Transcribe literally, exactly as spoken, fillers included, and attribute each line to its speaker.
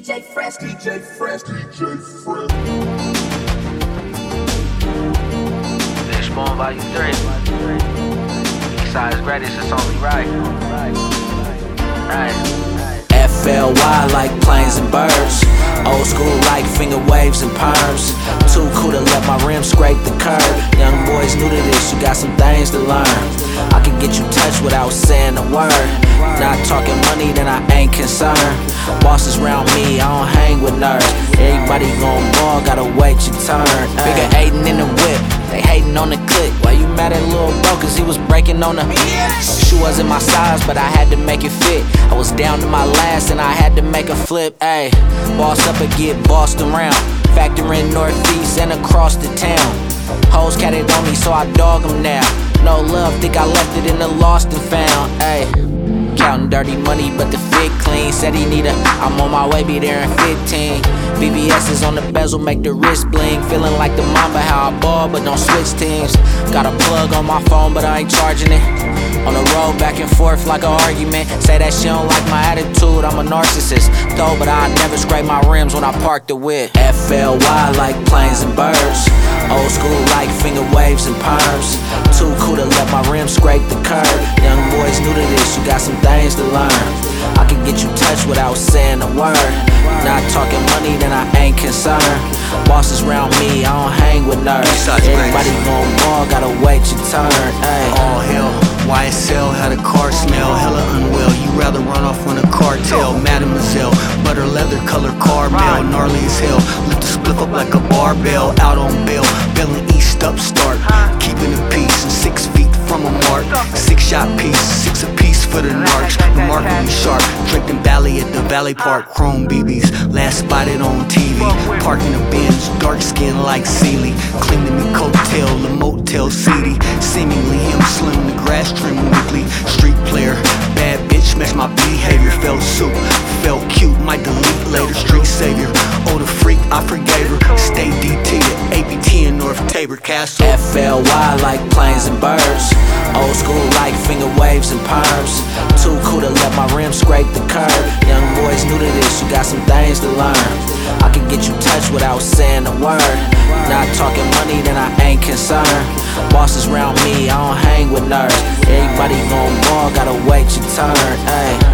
Speaker 1: J Fresh, D J Fresh, D J Fresh.
Speaker 2: Fishbone Volume three. Eastside's greatest, it's only right. Right.
Speaker 3: F L Y like planes and birds. Old school like finger waves and perms. Too cool to let my rims scrape the curb. Young boys new to this, you got some things to learn. I can get you touched without saying a word. Not talking money, then I ain't concerned. Bosses round me, I don't hang with nerds. Everybody gon' ball, gotta wait your turn. Bigger hatin' in the whip, they hatin' on the click. Why you mad at Lil Bro, cause he was breaking on the shoe wasn't my size, but I had to make it fit. I was down to my last and I had to make a flip. Ayy, boss up and get bossed around. Factor in northeast and across the town. Hoes catted on me, so I dog them now. No love, think I left it in the lost and found. Ayy, counting dirty money, but the fit clean. Said he need a, I'm on my way, be there in fifteen. V V S is on the bezel, make the wrist bling. Feeling like the Mamba, how I ball, but don't switch teams. Got a plug on my phone, but I ain't charging it. On the road, back and forth like an argument. Say that she don't like my attitude, I'm a narcissist. Though, but I never scrape my rims when I park the whip. F L Y like planes and birds. Old school like finger waves and perms. Too cool to let my rims scrape the curb. Young boys new to this, you got some things to learn. I can get you touched without saying a word. Not talking money, then I ain't concerned. Bosses round me, I don't hang with nerds. Everybody gon' ball, gotta wait your turn. Ay.
Speaker 4: All hell, Y S L had a car smell, hella unwell. You rather run off on a cartel, Mademoiselle. Butter leather color car mail, gnarly as hell. Lift the spliff up like a barbell, out on bail. Bailing east upstart, keeping the peace. Six feet from a mark, six shot piece, six a piece for the narcs. Remarkably sharp, Drake and Valley at the Valley Park. Chrome B Bs, last spotted on T V. Parking the Benz, dark skin like Sealy. Cleaning the coattail, the motel seedy. Seemingly him slim, the grass trim weekly. Street player, bad bitch, match my behavior. Felt soup, felt cute, might delete later. Street savior, oh the freak, I forgave her. Stay D T at A P T in North Tabor Castle.
Speaker 3: F L Y like planes and birds. Old school like finger waves and perms. Too cool to let my rims scrape the curb. Young boys new to this, you got some things to learn. I can get you touched without saying a word. Not talking money, then I ain't concerned. Bosses round me, I don't hang with nerds. Everybody gon' ball, gotta wait your turn. Ay.